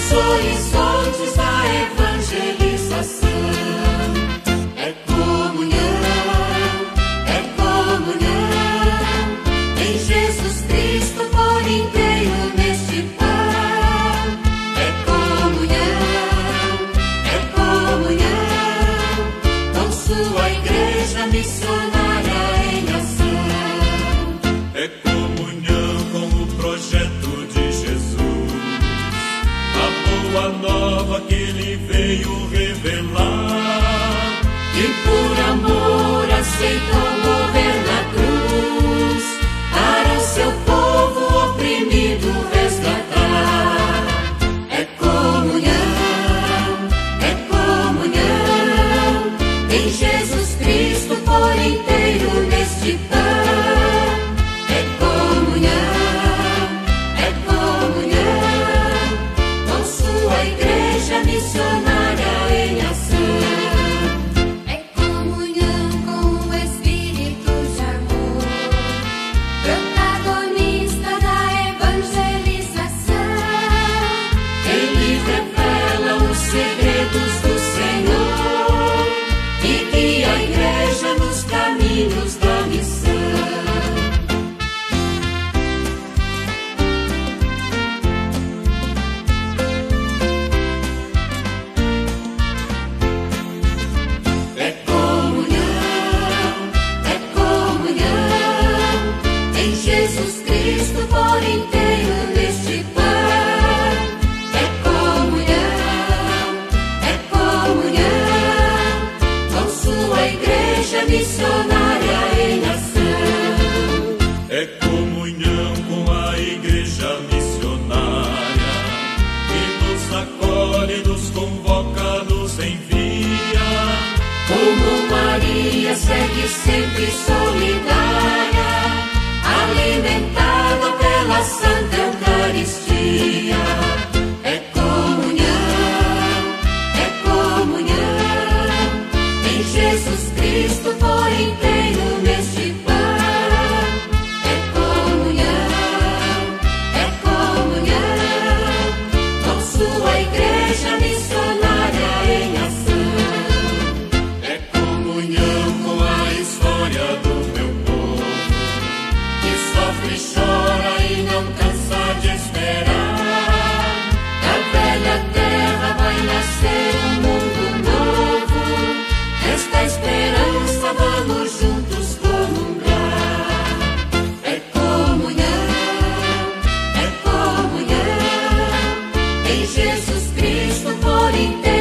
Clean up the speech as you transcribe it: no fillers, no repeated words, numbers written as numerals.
Os horizontes da evangelização. É comunhão em Jesus Cristo por inteiro neste pão. É comunhão com sua igreja missionária em ação. É comunhão com o projeto de Jesus, a boa nova que ele veio revelar. E por amor aceitou morrer na cruz, para o seu povo oprimido resgatar. É comunhão em Jesus Cristo por inteiro neste pão. É comunhão com sua igreja missionária em ação. É comunhão com o Espírito de amor, protagonista da evangelização. Ele revela os segredos do Senhor e guia a igreja nos caminhos da missão. É comunhão em Jesus Cristo por inteiro neste pão. É comunhão com sua igreja missionária em ação. É comunhão com a igreja missionária, que nos acolhe, nos convoca, nos envia. Como Maria segue sempre solidária, alimentada pela Santa Eucaristia. É comunhão em Jesus Cristo por inteiro neste pão. É comunhão com sua igreja missionária em ação. É comunhão com a história do meu povo, Que sofre e chora e não cansa de esperar. Da velha terra vai nascer um mundo novo. Esta esperança vamos juntos comungar. É comunhão em Jesus Cristo por inteiro.